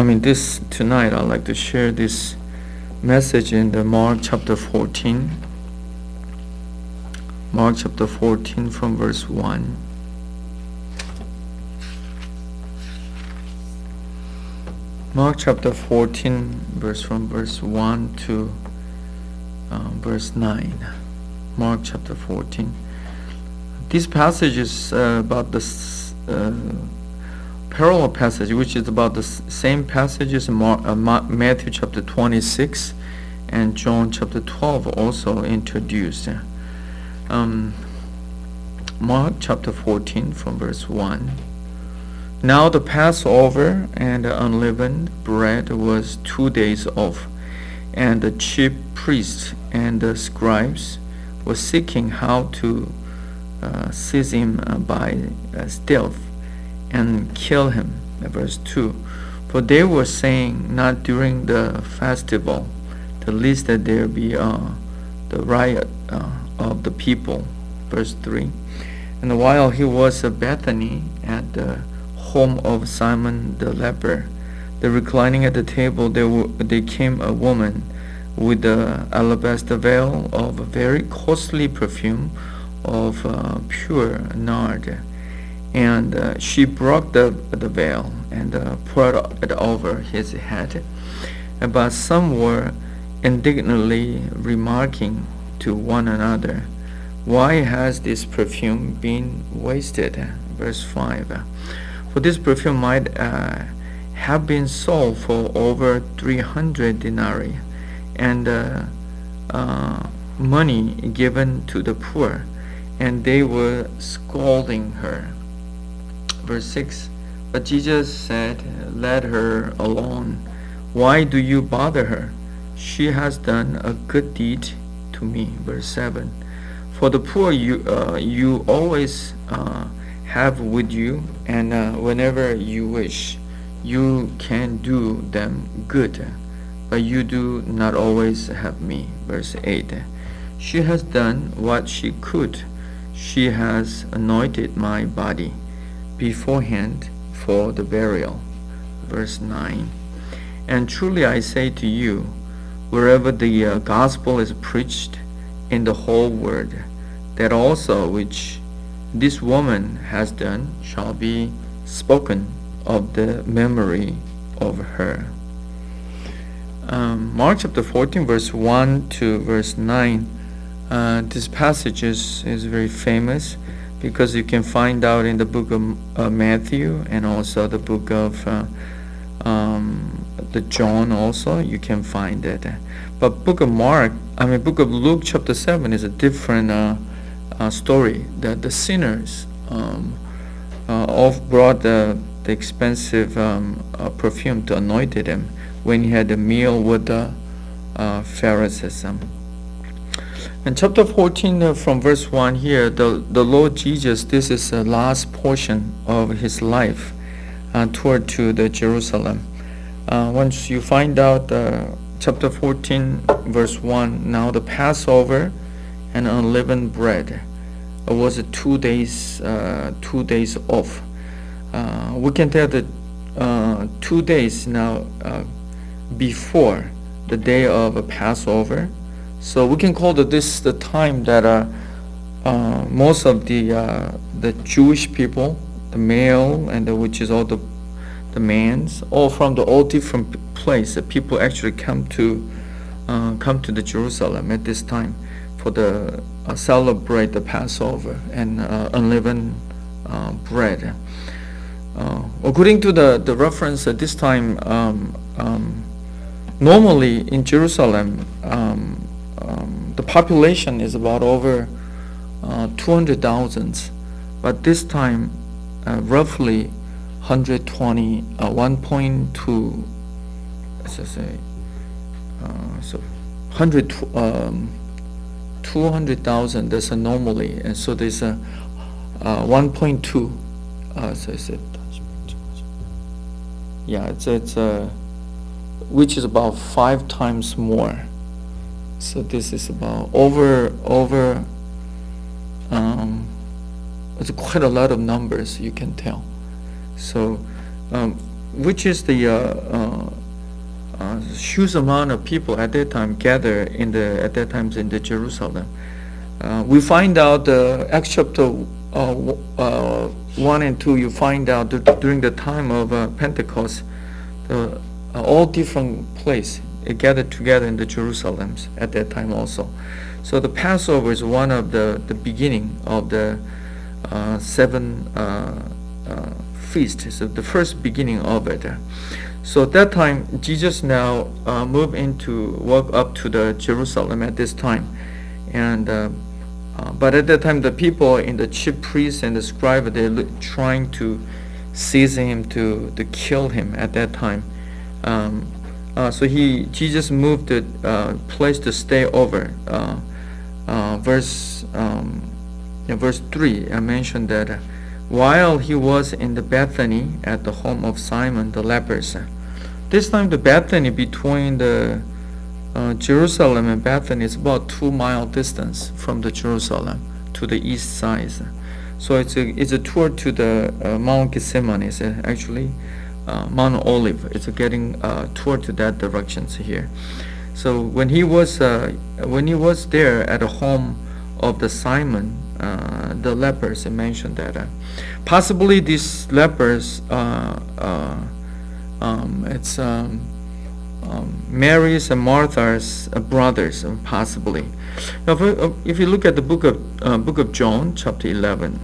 this tonight I'd like to share this message in the Mark chapter 14. Mark chapter 14 from verse 1. Mark chapter 14 from verse 1 to verse 9. Mark chapter 14. This passage is about the parallel passage, which is about the same passage as Matthew chapter 26 and John chapter 12 also introduced. Mark chapter 14 from verse 1. Now the Passover and the unleavened bread was 2 days off, and the chief priests and the scribes were seeking how to seize him by stealth and kill him. Verse 2. For they were saying, not during the festival, the least that there be the riot of the people. Verse 3. And while he was at Bethany at the home of Simon the leper, there reclining at the table, there came a woman with the alabaster veil of a very costly perfume of pure nard, and she broke the veil and poured it over his head. But some were indignantly remarking to one another, "Why has this perfume been wasted?" Verse 5. For this perfume might have been sold for over 300 denarii, and money given to the poor. And they were scolding her. Verse 6. But Jesus said, "Let her alone. Why do you bother her? She has done a good deed to me." Verse 7. For the poor you always have with you, and whenever you wish, you can do them good, but you do not always have me. Verse 8. She has done what she could. She has anointed my body beforehand for the burial. Verse 9. And truly I say to you, wherever the gospel is preached in the whole world, that also which this woman has done shall be spoken of the memory of her. Mark chapter 14 verse 1 to verse 9. This passage is very famous because you can find out in the book of Matthew and also the book of the John also you can find it. But book of Luke chapter 7 is a different story. That the sinners all brought the expensive perfume to anoint him when he had a meal with the Pharisees. In chapter 14 from verse 1 here, the Lord Jesus, this is the last portion of his life toward to the Jerusalem. Once you find out chapter 14 verse 1, now the Passover and unleavened bread was 2 days off. We can tell that 2 days now before the day of Passover. So we can call this the time that most of the Jewish people, the male and which is all the mans, all from all different places, the people actually come to the Jerusalem at this time for the celebrate the Passover and unleavened bread. According to the reference at this time, normally in Jerusalem, the population is about over 200,000, but this time roughly 1.2, let's say, so 200,000. That's a normally, and so there's a 1.2. So it's it's which is about 5 times more. So this is about over it's quite a lot of numbers, you can tell. So which is the huge amount of people at that time gather at that times in the Jerusalem. We find out Acts chapter 1 and 2. You find out that during the time of Pentecost, all different places gathered together in the Jerusalems at that time also. So the Passover is one of the beginning of the seven feasts. It's the first beginning of it. So at that time, Jesus now walk up to the Jerusalem at this time, and but at that time the people in the chief priests and the scribe, they're trying to seize him to kill him at that time. So Jesus moved the place to stay over. Verse 3, I mentioned that while he was in the Bethany at the home of Simon the leper. This time the Bethany between the Jerusalem and Bethany is about 2-mile distance from the Jerusalem to the east side. So it's a tour to the Mount Gethsemane. It's actually Mount Olive. It's getting tour to that directions here. So when he was there at the home of the Simon the lepers, it mentioned that possibly these lepers it's Mary's and Martha's brothers, possibly. Now, if you look at the book of John, chapter 11.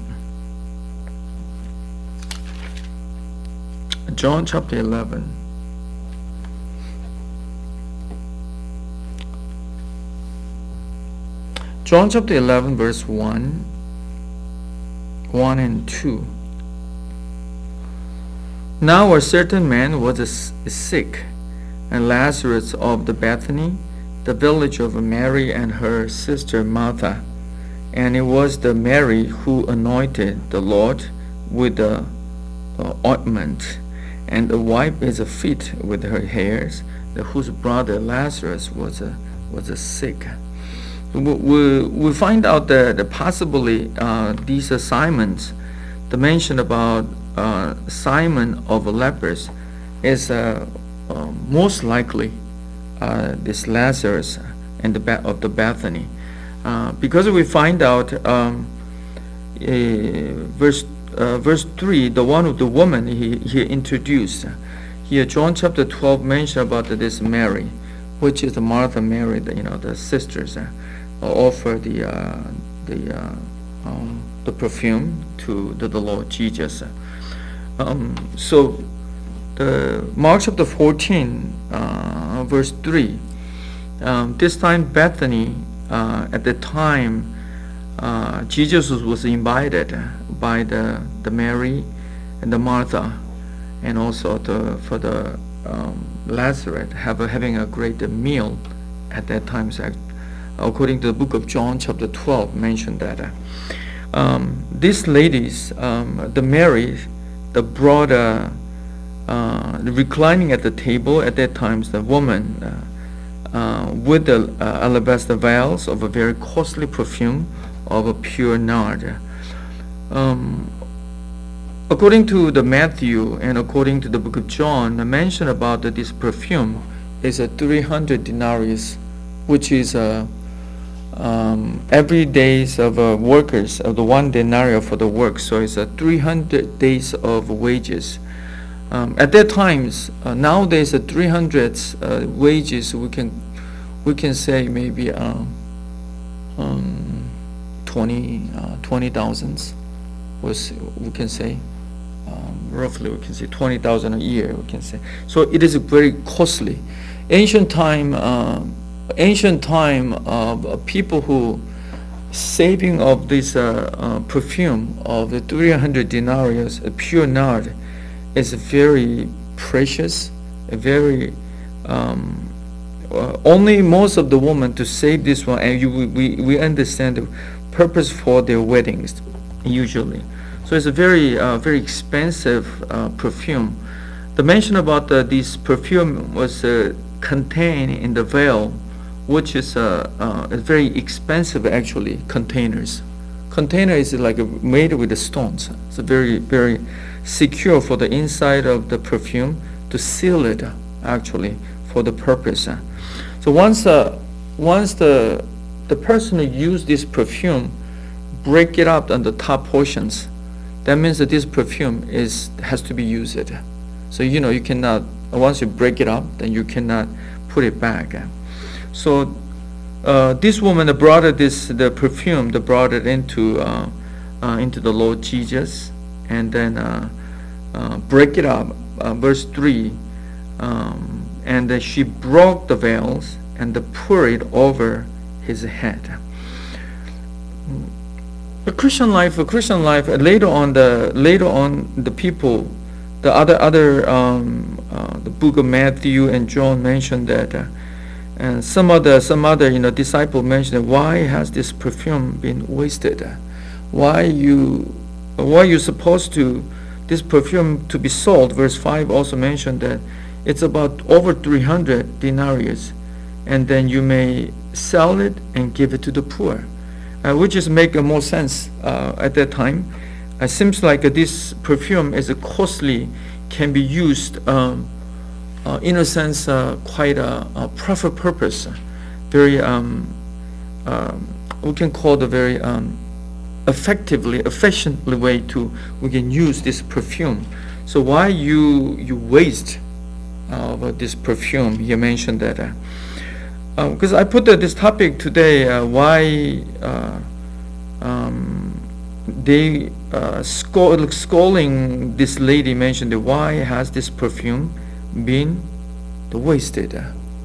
John chapter 11. John chapter 11, verse 1 and 2. Now a certain man was sick, and Lazarus of the Bethany, the village of Mary and her sister Martha. And it was the Mary who anointed the Lord with the ointment, and wiped his feet with her hairs, whose brother Lazarus was sick. We find out that possibly these Simons, the mention about Simon of lepers, is most likely this Lazarus and of the Bethany, because we find out verse 3, the one of the woman he introduced here. John chapter 12 mentioned about this Mary, which is the Martha, Mary, the sisters, offer the perfume to the Lord Jesus. So the Mark chapter 14, verse 3. This time Bethany, at the time Jesus was invited by the Mary and the Martha, and also for the Lazarus having a great meal at that time. So, according to the book of John chapter 12 mentioned that these ladies, the Mary, the brought reclining at the table at that time, the woman with the alabaster vials of a very costly perfume of a pure nard. According to the Matthew and according to the book of John, the mention about this perfume is 300 denarius, which is every days of workers of the 1 denarius for the work. So it's 300 days of wages. At that times, nowadays 300 wages we can say maybe 20,000 was, we can say roughly we can say 20,000 a year, we can say. So it is very costly. Ancient time of people who saving of this perfume of the 300 denarius, a pure nard, is very precious, very only most of the women to save this one, and we understand the purpose for their weddings usually. So it's a very very expensive perfume. The mention about this perfume was contained in the veil, which is very expensive actually containers. Container is like made with the stones. It's very very secure for the inside of the perfume to seal it actually for the purpose. So once the person who used this perfume break it up on the top portions, that means that this perfume has to be used. So you cannot, once you break it up, then you cannot put it back. So this woman brought the perfume, they brought it into the Lord Jesus, and then break it up. Verse 3, and then she broke the veils and poured it over his head. A Christian life. Later on, the people, the other the book of Matthew and John mentioned that, and some other disciple mentioned, why has this perfume been wasted? Why you supposed to this perfume to be sold? Verse 5 also mentioned that it's about over 300 denarius, and then you may sell it and give it to the poor. Which is make more sense at that time. It seems like this perfume is costly, can be used in a sense quite a profit purpose. Very we can call it a very efficiently way we can use this perfume. So why you waste this perfume? You mentioned that. Because I put this topic today, why they scolding this lady mentioned that why has this perfume been wasted?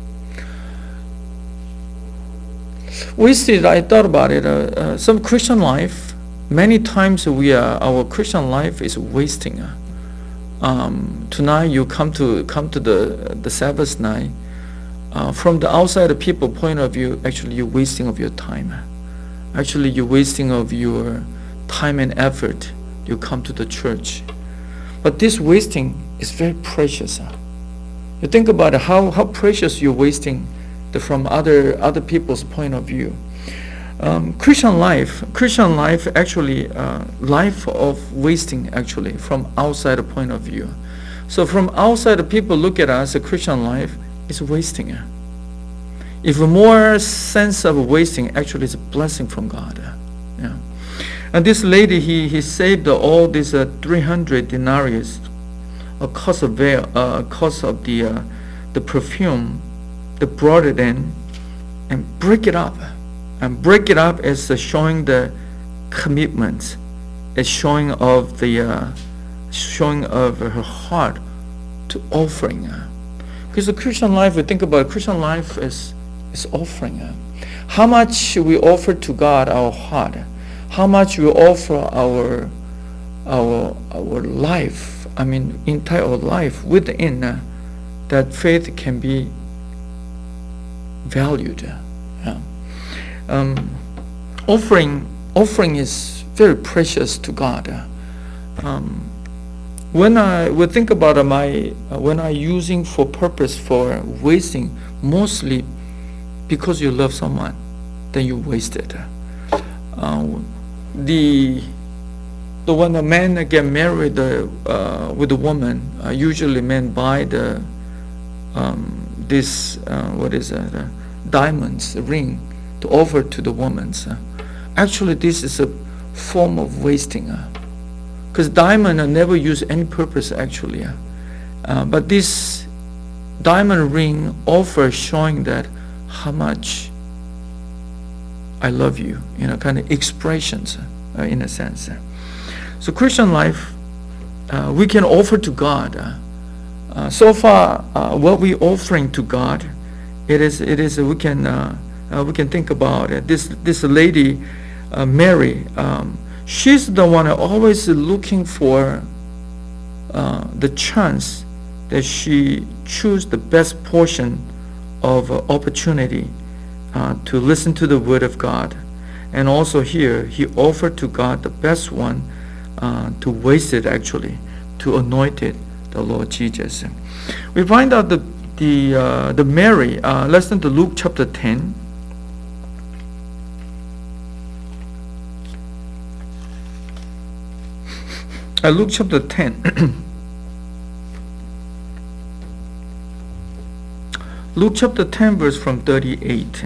Wasted, I thought about it. Some Christian life, many times our Christian life is wasting. Tonight you come to the Sabbath night. From the outside people point of view, actually you're wasting of your time. Actually you're wasting of your time and effort. You come to the church. But this wasting is very precious. You think about it, how precious you're wasting from other people's point of view. Christian life actually, life of wasting actually from outside point of view. So from outside people look at us, a Christian life is wasting. If more sense of wasting, actually is a blessing from God. Yeah. And this lady, he saved all these 300 denarius, cost of the perfume. They brought it in and break it up. And break it up is showing the commitment, is showing of her heart to offering. Because the Christian life, we think about Christian life is offering. How much we offer to God our heart, how much we offer our life. I mean, entire life within that faith can be valued. Yeah. Offering is very precious to God. When I would think about when I using for purpose for wasting, mostly because you love someone, then you waste it. When a man get married with a woman, usually men buy diamonds, a ring, to offer to the woman. Actually, this is a form of wasting. Because diamond are never used any purpose actually. But this diamond ring offers showing that how much I love you, kind of expressions in a sense. So Christian life, we can offer to God. So far, what we offering to God, it is we can think about it. This lady, Mary, she's the one always looking for the chance that she choose the best portion of opportunity to listen to the word of God. And also here, he offered to God the best one to waste it actually, to anoint it, the Lord Jesus. We find out the Mary, let's turn to Luke chapter 10. Luke chapter 10. Luke chapter 10, verse from 38.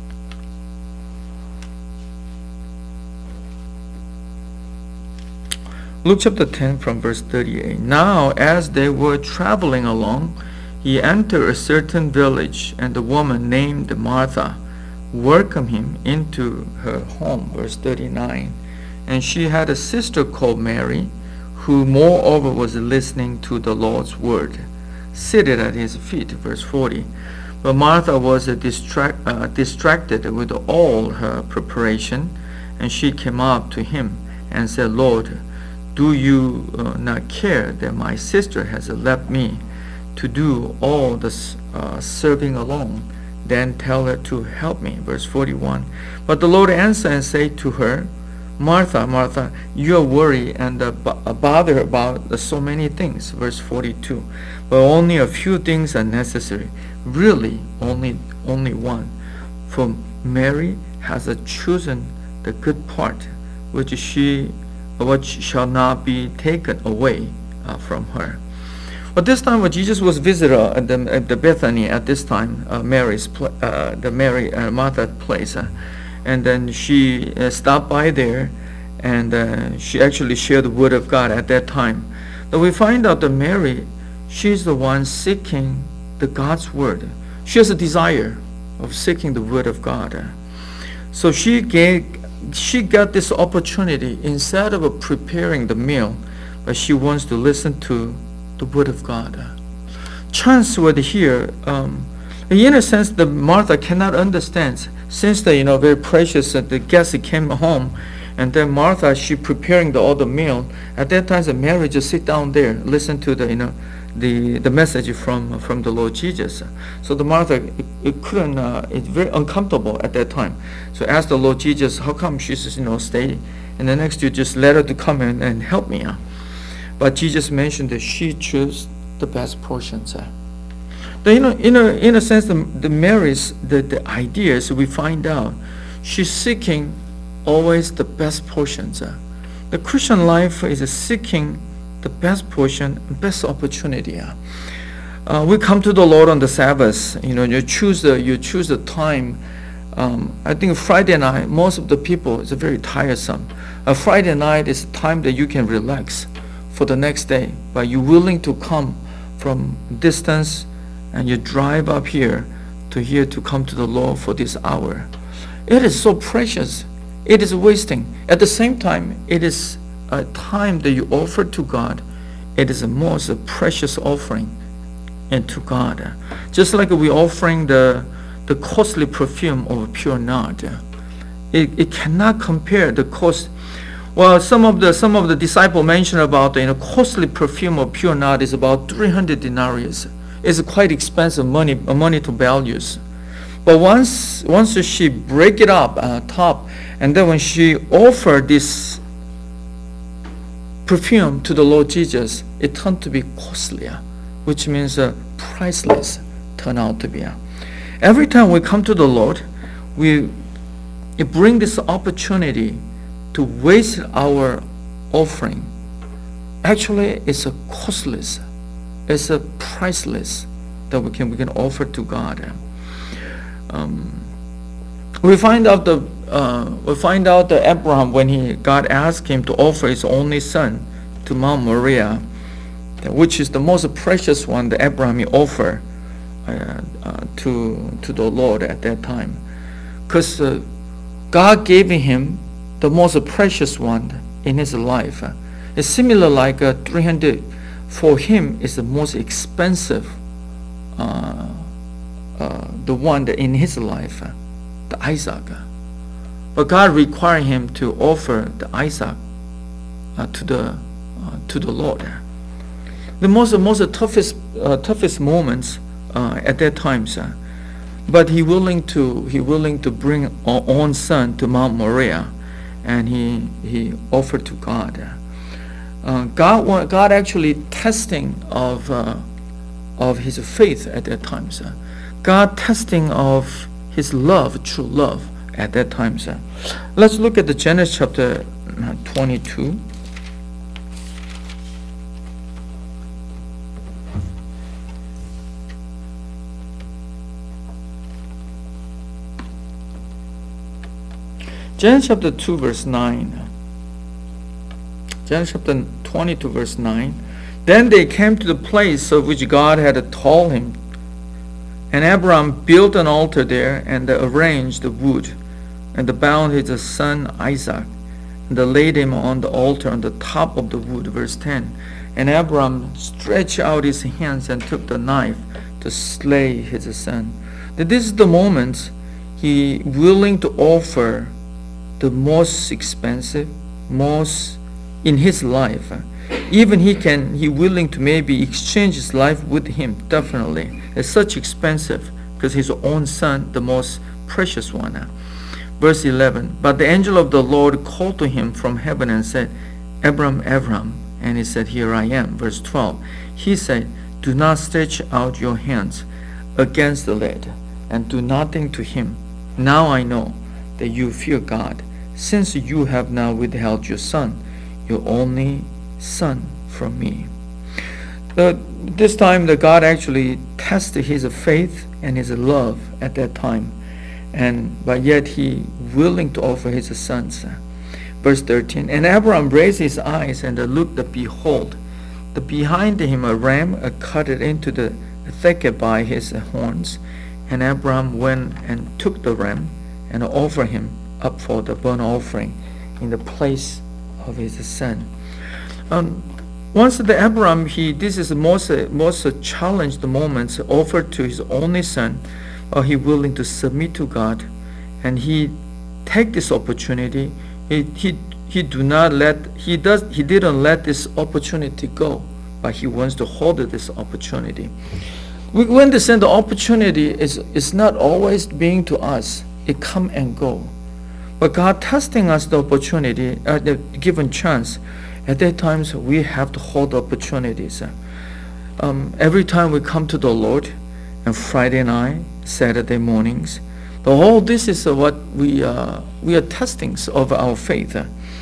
Luke chapter 10 from verse 38. Now, as they were traveling along, he entered a certain village, and the woman named Martha welcomed him into her home. Verse 39. And she had a sister called Mary, who moreover was listening to the Lord's word, seated at his feet. Verse 40. But Martha was distracted with all her preparation, and she came up to him and said, Lord, do you not care that my sister has left me to do all the serving alone? Then tell her to help me. Verse 41. But the Lord answered and said to her, Martha, Martha, you are worried and bothered about so many things. Verse 42. But only a few things are necessary. Really, only one. For Mary has chosen the good part, which shall not be taken away from her. But this time, when Jesus was visitor at the Bethany, at this time, Martha's place, and then she stopped by there, and she actually shared the word of God at that time. But we find out that Mary, she's the one seeking the God's word. She has a desire of seeking the word of God. So she got this opportunity. Instead of preparing the meal, but she wants to listen to the word of God. Chance word here, in a sense, the Martha cannot understand, since the very precious the guest came home, and then Martha, she preparing all the meal. At that time, the Mary just sit down there, listen to the message from the Lord Jesus. So the Martha, it couldn't, it's very uncomfortable at that time. So ask the Lord Jesus, how come she says, stay, and the next you just let her to come in and help me. But Jesus mentioned that she chose the best portions. In a sense, the Mary's the ideas we find out, she's seeking always the best portions. The Christian life is seeking the best portion, best opportunity. We come to the Lord on the Sabbath. You choose the time. I think Friday night, most of the people is very tiresome. Friday night is time that you can relax for the next day, but you're willing to come from distance and you drive up here to come to the Lord for this hour. It is so precious. It is wasting. At the same time, it is a time that you offer to God. It is the most precious offering to God. Just like we offering the costly perfume of pure nard. It cannot compare the cost. Well, some of the disciples mentioned about the costly perfume of pure nard is about 300 denarius. It's quite expensive money to values. But once she break it up top, and then when she offered this perfume to the Lord Jesus, it turned to be costly, which means priceless turn out to be. Every time we come to the Lord, it bring this opportunity to waste our offering. Actually, it's a costless, it's a priceless that we can offer to God. We find out that Abraham, when God asked him to offer his only son to Mount Moriah, which is the most precious one that Abraham offered to the Lord at that time, because God gave him the most precious one in his life. It's similar like 300 for him is the most expensive, the one that in his life, the Isaac. But God required him to offer the Isaac to the Lord. The most toughest moments at that time, but he willing to bring our own son to Mount Moriah, and he offered to God. God actually testing of his faith at that time, God testing of his love, true love at that time, Let's look at the Genesis chapter 22. Genesis chapter 2 verse 9. Genesis chapter 22 verse 9. Then they came to the place of which God had told him. And Abraham built an altar there, and arranged the wood, and bound his son Isaac, and laid him on the altar on the top of the wood. Verse 10. And Abraham stretched out his hands and took the knife to slay his son. This is the moment he willing to offer the most expensive, most in his life. Even he willing to maybe exchange his life with him, definitely. It's such expensive, because his own son, the most precious one. Verse 11, but the angel of the Lord called to him from heaven and said, Abram, Abram. And he said, here I am. Verse 12, he said, do not stretch out your hands against the lad, and do nothing to him. Now I know that you fear God, since you have now withheld your son, your only son, from me. This time the God actually tested his faith and his love at that time, but yet he willing to offer his sons. Verse 13, and Abraham raised his eyes and looked, behold, behind him a ram cut into the thicket by his horns. And Abraham went and took the ram and offered him up for the burnt offering in the place of his son. Once the Abraham, this is the most challenged moments offered to his only son, he willing to submit to God, and he take this opportunity. He didn't let this opportunity go, but he wants to hold this opportunity. We understand the opportunity is not always being to us. It come and go. But God testing us the opportunity, the given chance. At that times, we have to hold opportunities. Every time we come to the Lord, and Friday night, Saturday mornings, this is what we are testings of our faith.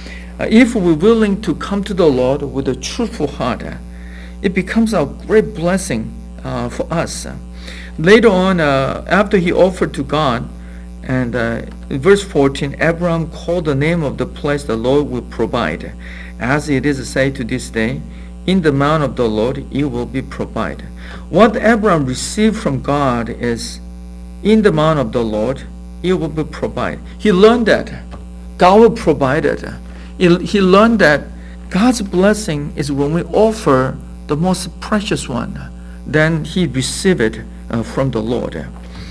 If we're willing to come to the Lord with a truthful heart, it becomes a great blessing for us. Later on, after he offered to God, and in verse 14, Abraham called the name of the place the Lord will provide. As it is said to this day, in the mount of the Lord it will be provided. What Abraham received from God is, in the mount of the Lord it will be provided. He learned that God will provide it. He learned that God's blessing is when we offer the most precious one, then he received it from the Lord.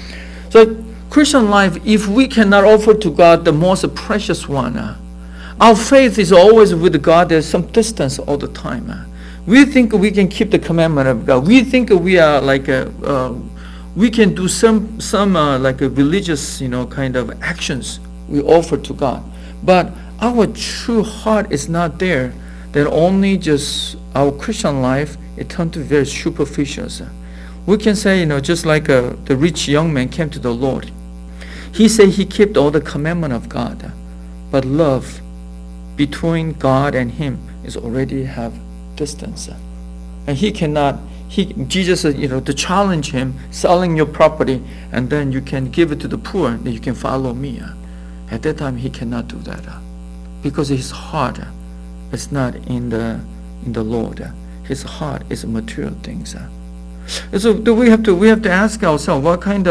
So Christian life, if we cannot offer to God the most precious one, our faith is always with God. There's some distance all the time. We think we can keep the commandment of God. We think we are like we can do some like a religious, kind of actions we offer to God. But our true heart is not there. Then only just our Christian life, it turned to very superficial. We can say, just like the rich young man came to the Lord. He said he kept all the commandment of God, but love between God and him is already have distance, and Jesus said, to challenge him, selling your property and then you can give it to the poor, then you can follow me. At that time he cannot do that because his heart is not in the Lord. His heart is material things. And so we have to ask ourselves what kind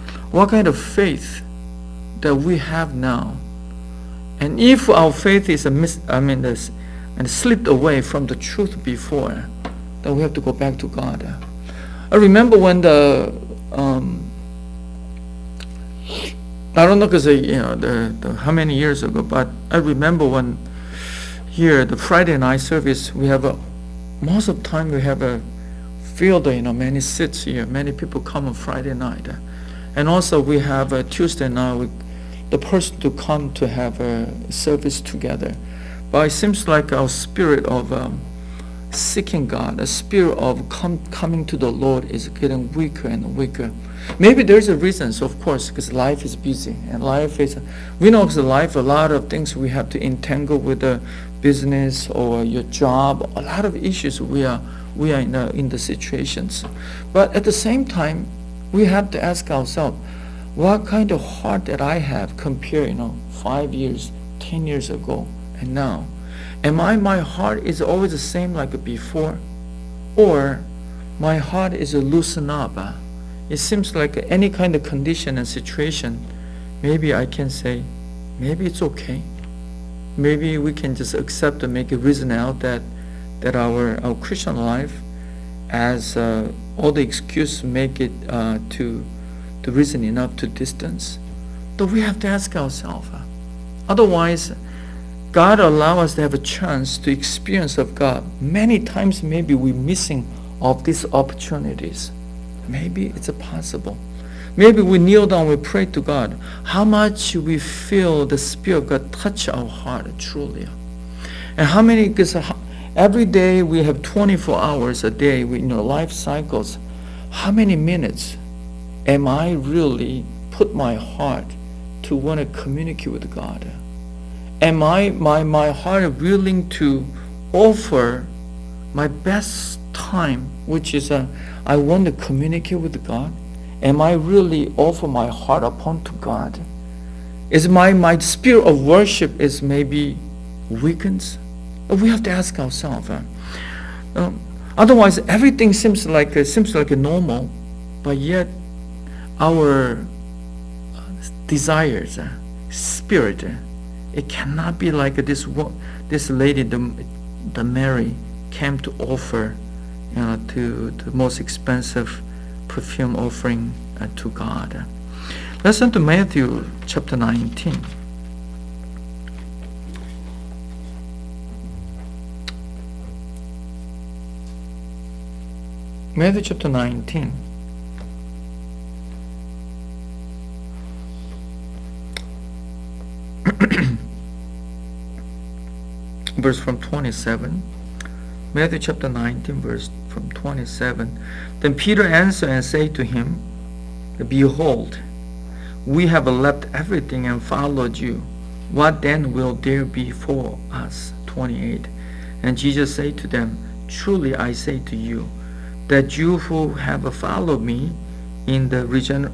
of faith that we have now. And if our faith is and slipped away from the truth before, then we have to go back to God. I remember when I don't know because how many years ago, but I remember when here the Friday night service we have most of the time we have a field, many seats here, many people come on Friday night, and also we have a Tuesday night the person to come to have a service together. But it seems like our spirit of seeking God, a spirit of coming to the Lord is getting weaker and weaker. Maybe there's a reason, so of course, because life is busy, and we know because life, a lot of things we have to entangle with the business or your job, a lot of issues we are in the situations. But at the same time, we have to ask ourselves, what kind of heart that I have compared, 5 years, 10 years ago and now. My heart is always the same like before? Or my heart is loosened up? It seems like any kind of condition and situation, maybe I can say, maybe it's okay. Maybe we can just accept and make a reason out that our Christian life, as all the excuse make it to reason enough to distance. But we have to ask ourselves. Otherwise, God allow us to have a chance to experience of God. Many times maybe we're missing of these opportunities. Maybe it's possible. Maybe we kneel down, we pray to God. How much we feel the Spirit of God touch our heart truly. And how many, because every day we have 24 hours a day in our life cycles. How many minutes am I really put my heart to want to communicate with God? Am my heart willing to offer my best time, which is I want to communicate with God? Am I really offer my heart upon to God? Is my spirit of worship is maybe weakens? We have to ask ourselves. Otherwise, everything seems like normal, but yet our desires, spirit, it cannot be like this lady, the Mary, came to offer to the most expensive perfume offering to God. Let's turn to Matthew chapter 19. Matthew chapter 19. Verse from 27. Matthew chapter 19, verse from 27. Then Peter answered and said to him, Behold, we have left everything and followed you. What then will there be for us? 28. And Jesus said to them, Truly I say to you, that you who have followed me in the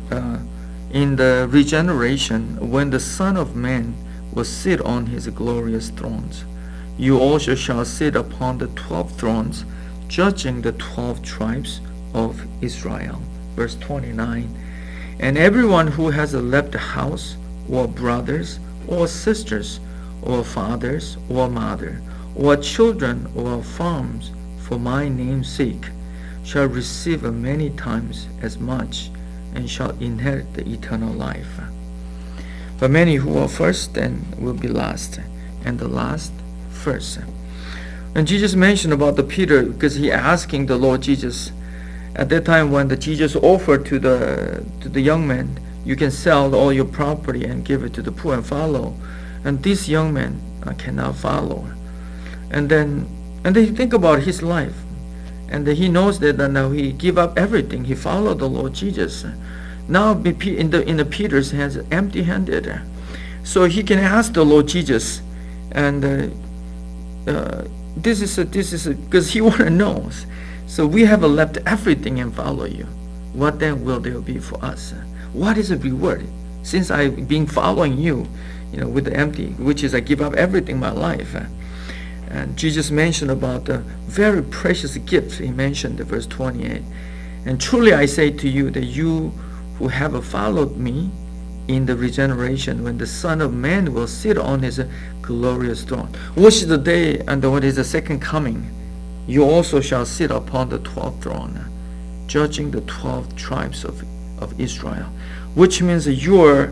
regeneration, when the Son of Man will sit on his glorious thrones, you also shall sit upon the 12 thrones, judging the 12 tribes of Israel. Verse 29. And everyone who has left a house, or brothers, or sisters, or fathers, or mother, or children, or farms, for my name's sake, shall receive many times as much, and shall inherit the eternal life. But many who are first then will be last, and the last first. And Jesus mentioned about the Peter, because he asking the Lord Jesus at that time when the Jesus offered to the young man, you can sell all your property and give it to the poor and follow. And this young man cannot follow. And then he think about his life, and he knows that now he give up everything. He followed the Lord Jesus. Now in the Peter's hands, empty-handed. So he can ask the Lord Jesus, and this is because he want to know. So we have left everything and follow you. What then will there be for us? What is the reward? Since I've been following you, with the empty, which is I give up everything in my life. And Jesus mentioned about the very precious gift. He mentioned in verse 28. And truly I say to you that you who have followed me in the regeneration, when the Son of Man will sit on his glorious throne, which is the day and what is the second coming, you also shall sit upon the 12th throne, judging the 12 tribes of Israel. Which means your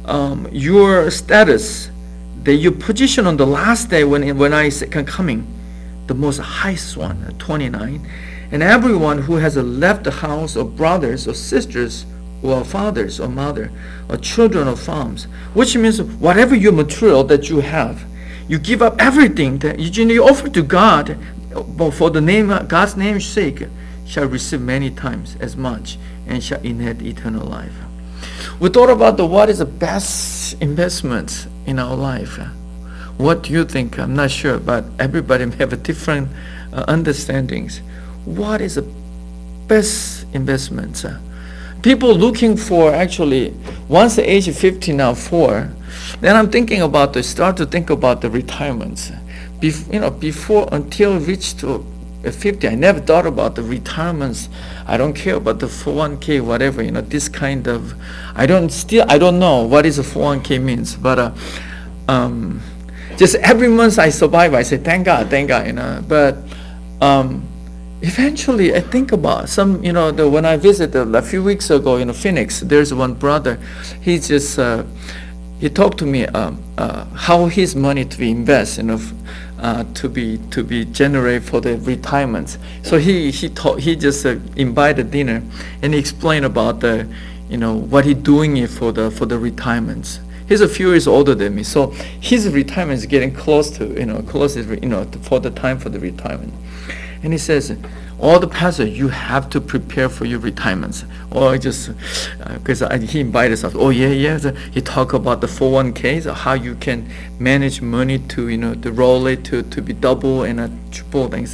status, that your position on the last day when I second coming, the most highest one, 29. And everyone who has left the house of brothers or sisters or fathers or mother or children or farms, which means whatever your material that you have, you give up everything that you offer to God, but for the name God's name's sake, shall receive many times as much and shall inherit eternal life. We thought about what is the best investment in our life. What do you think? I'm not sure, but everybody may have a different understandings. What is the best investment? people looking for actually, once the age of 50 now 4, then I'm thinking about start to think about the retirements. Before, until I reached to 50, I never thought about the retirements. I don't care about the 401k, whatever, this kind of, I don't know what is a 401k means, but just every month I survive, I say, thank God, but eventually I think about some, when I visited a few weeks ago, Phoenix, there's one brother, he just, he talked to me how his money to be invested, to be generated for the retirement. So he just invited dinner, and he explained about the, what he doing it for the retirements. He's a few years older than me, so his retirement is getting close to, for the time for the retirement. And he says, all the pastors, you have to prepare for your retirements. Or just, because he invited us, he talked about the 401ks, how you can manage money to, to roll it, to be double and triple things.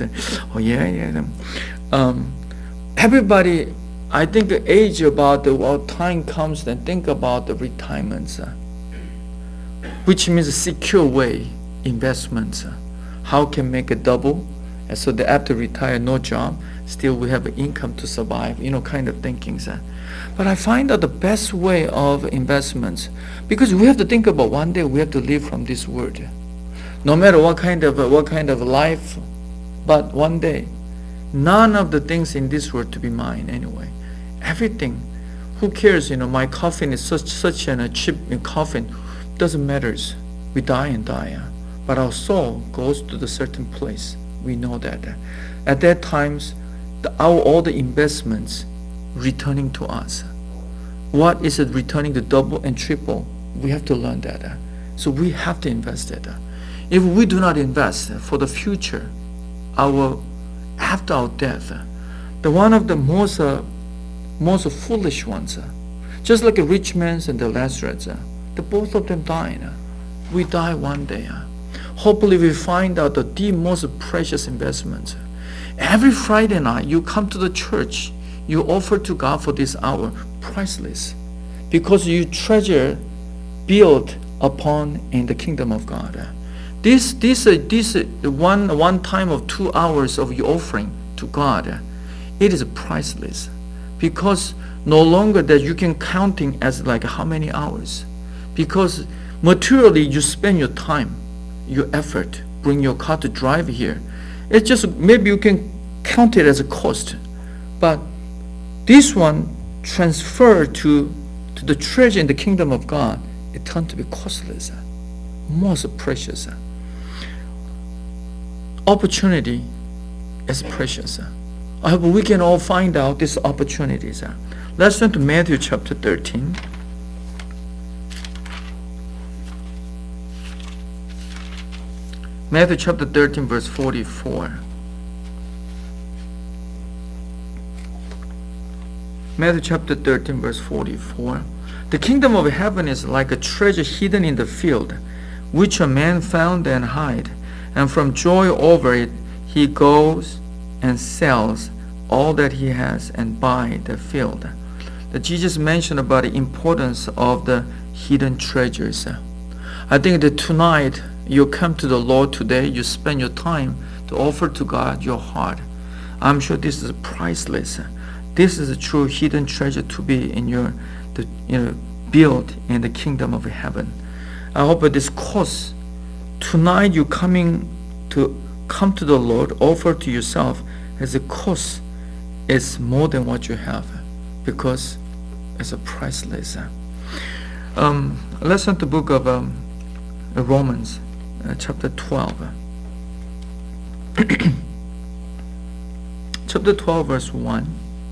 Everybody, I think the age about time comes, then think about the retirements, which means a secure way, investments, how can make a double, and so that after retire, no job, still we have an income to survive, kind of thinking. But I find that the best way of investments, because we have to think about one day we have to live from this world, no matter what kind of life, but one day, none of the things in this world to be mine anyway. Everything, who cares? My coffin is such a cheap coffin, doesn't matter. We die and die, but our soul goes to the certain place. We know that. At that times, all the investments returning to us. What is it returning to double and triple? We have to learn that. So we have to invest that. If we do not invest for the future, after our death, the one of the most foolish ones, just like a rich man's and the Lazarus, the both of them died. We die one day. Hopefully we find out the most precious investment. Every Friday night you come to the church, you offer to God for this hour, priceless, because you treasure built upon in the kingdom of God. This one time of 2 hours of your offering to God, it is priceless, because no longer that you can counting as like how many hours, because materially you spend your time, your effort, bring your car to drive here. It's just maybe you can count it as a cost, but this one transferred to the treasure in the kingdom of God, it turned to be costless, most precious. Opportunity is precious. I hope we can all find out these opportunities. Let's turn to Matthew chapter 13. Matthew chapter 13 verse 44. Matthew chapter 13 verse 44. The kingdom of heaven is like a treasure hidden in the field, which a man found and hid, and from joy over it he goes and sells all that he has and buy the field. That Jesus mentioned about the importance of the hidden treasures. I think that tonight you come to the Lord today, you spend your time to offer to God your heart. I'm sure this is priceless. This is a true hidden treasure to be in built in the kingdom of heaven. I hope that this course tonight you come to the Lord, offer to yourself as a cost is more than what you have, because it's a priceless. Let's turn to the book of Romans. Chapter 12. Chapter 12 verse 1.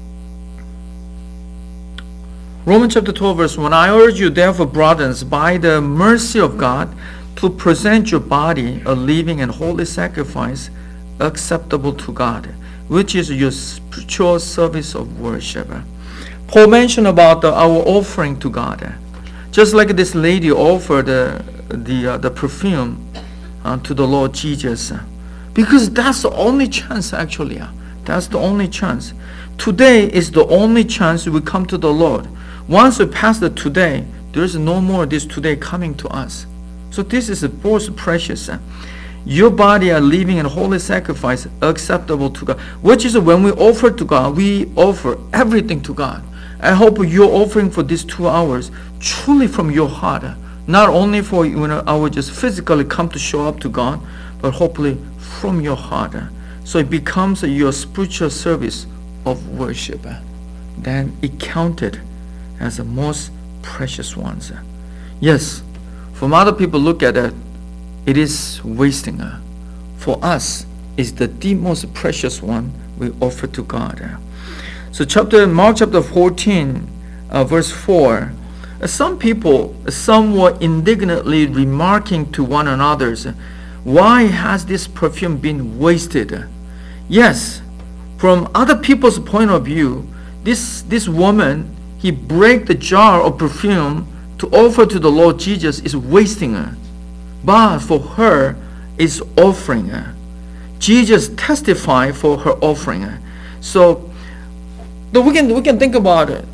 Romans chapter 12 verse 1. I urge you therefore, brothers, by the mercy of God, to present your body a living and holy sacrifice, acceptable to God, which is your spiritual service of worship. Paul mentioned about our offering to God. Just like this lady offered the perfume to the Lord Jesus, because that's the only chance actually. That's the only chance. Today is the only chance we come to the Lord. Once we pass the today, there is no more this today coming to us. So this is most precious. Your body are living in holy sacrifice acceptable to God, which is when we offer to God, we offer everything to God. I hope you're offering for these 2 hours truly from your heart, not only for I will just physically come to show up to God, but hopefully from your heart. So it becomes your spiritual service of worship. Then it counted as the most precious ones. Yes, from other people look at it, it is wasting. For us, it's the most precious one we offer to God. So Mark chapter 14, verse 4, some people somewhat indignantly remarking to one another, why has this perfume been wasted? Yes, from other people's point of view, this woman, he break the jar of perfume to offer to the Lord Jesus is wasting. But for her, is offering. Jesus testified for her offering. So we can think about it.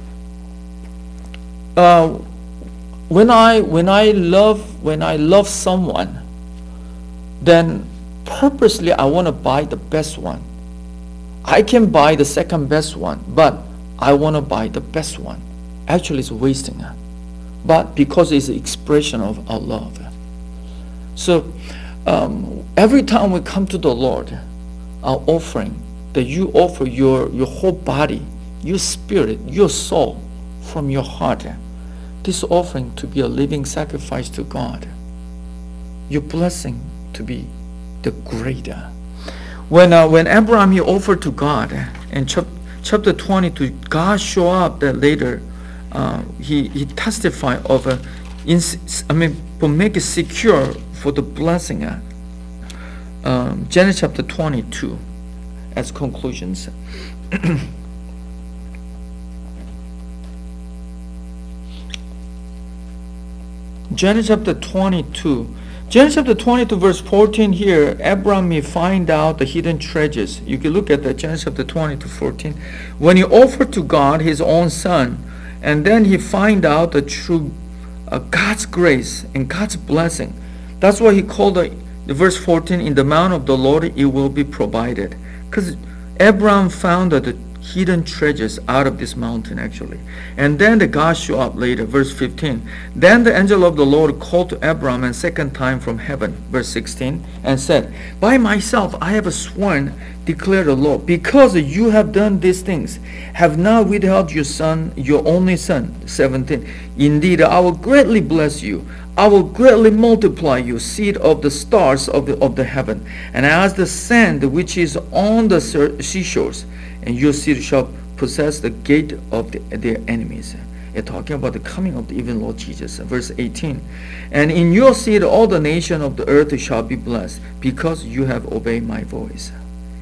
When I love someone, then purposely I want to buy the best one. I can buy the second best one, but I want to buy the best one. Actually, it's wasting. But because it's an expression of our love. So every time we come to the Lord, our offering, that you offer your whole body, your spirit, your soul from your heart, this offering to be a living sacrifice to God, your blessing to be the greater. When Abraham he offered to God, in chapter 22, God show up that later. He testified of to make it secure for the blessing. Genesis chapter 22 as conclusions. Genesis chapter 22. Genesis chapter 22 verse 14 here, Abraham may find out the hidden treasures. You can look at that, Genesis chapter 22, 14. When he offered to God his own son, and then he find out the true God's grace and God's blessing. That's why he called the verse 14, in the mount of the Lord it will be provided. Because Abraham found the hidden treasures out of this mountain actually. And then the God show up later, verse 15. Then the angel of the Lord called to Abraham a second time from heaven, verse 16, and said, by myself I have sworn, declared the Lord, because you have done these things, have not withheld your son, your only son, 17. Indeed, I will greatly bless you. I will greatly multiply you, seed of the stars of the heaven, and as the sand which is on the seashores, and your seed shall possess the gate of their enemies. It's talking about the coming of the even Lord Jesus. Verse 18. And in your seed all the nations of the earth shall be blessed, because you have obeyed my voice.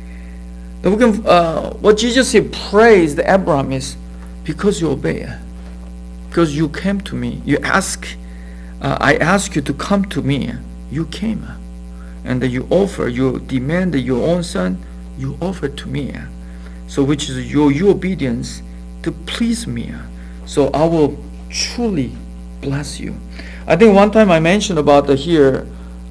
What Jesus said, praised Abraham is because you obey. Because you came to me. You ask, I asked you to come to me. You came. And you offer, you demand your own son, you offer to me. So which is your obedience to please me. So I will truly bless you. I think one time I mentioned about the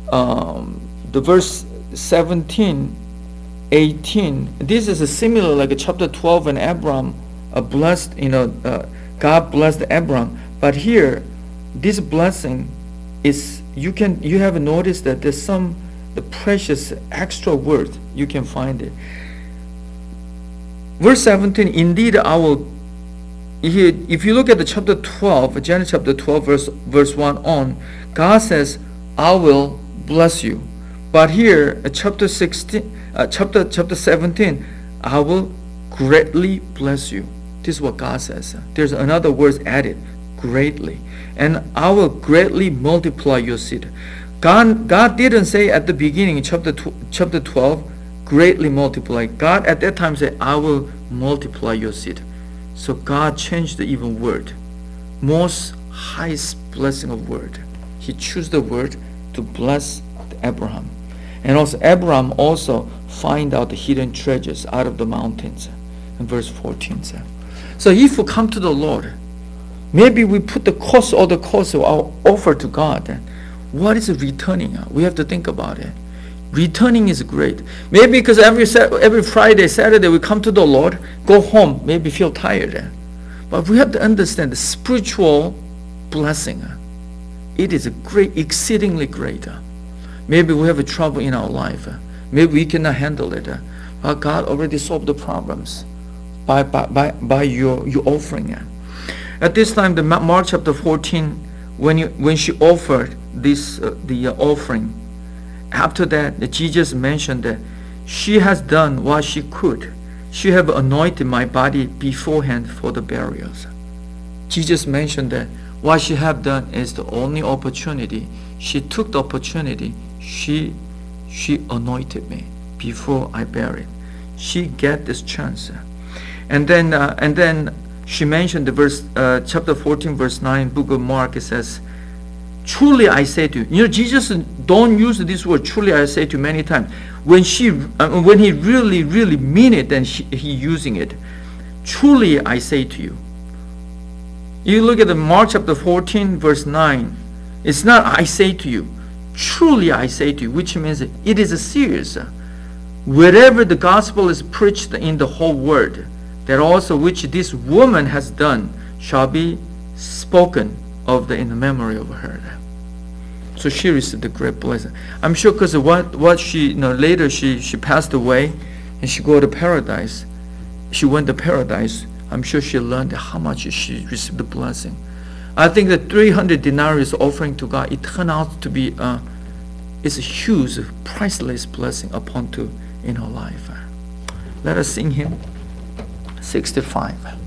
verse 17, 18. This is a similar like a chapter 12 when Abraham blessed, God blessed Abraham. But here, this blessing is, you have noticed that there's the precious extra word, you can find it. Verse 17, indeed I will, if you look at the chapter 12, Genesis chapter 12 verse 1 on, God says, I will bless you. But here, chapter 17, I will greatly bless you. This is what God says. There's another word added, greatly. And I will greatly multiply your seed. God didn't say at the beginning, chapter 12, greatly multiply. God at that time said, I will multiply your seed. So God changed the even word. Most highest blessing of word. He chose the word to bless Abraham. And also Abraham also find out the hidden treasures out of the mountains. in verse 14. So if we come to the Lord, maybe we put the cost of our offer to God. What is returning? We have to think about it. Returning is great. Maybe because every Friday, Saturday we come to the Lord, go home, maybe feel tired. But we have to understand the spiritual blessing. It is a great, exceedingly great. Maybe we have a trouble in our life. Maybe we cannot handle it. But God already solved the problems by your offering. At this time, the Mark chapter 14, when she offered this the offering, after that, Jesus mentioned that she has done what she could. She have anointed my body beforehand for the burials. Jesus mentioned that what she have done is the only opportunity. She took the opportunity. She anointed me before I buried. She get this chance. And then she mentioned the verse, chapter 14, verse 9, book of Mark. It says, "Truly I say to you," Jesus don't use this word "truly I say to you" many times. When he really mean it, then he using it. "Truly I say to you." You look at the Mark chapter 14, verse 9. It's not "I say to you." "Truly I say to you," which means it is a serious. Wherever the gospel is preached in the whole world, that also which this woman has done shall be spoken of in the memory of her. So she received the great blessing. I'm sure because of what she, later she passed away and she go to paradise. She went to paradise. I'm sure she learned how much she received the blessing. I think the 300 denarius offering to God, it turned out to be it's a huge, priceless blessing in her life. Let us sing hymn 65.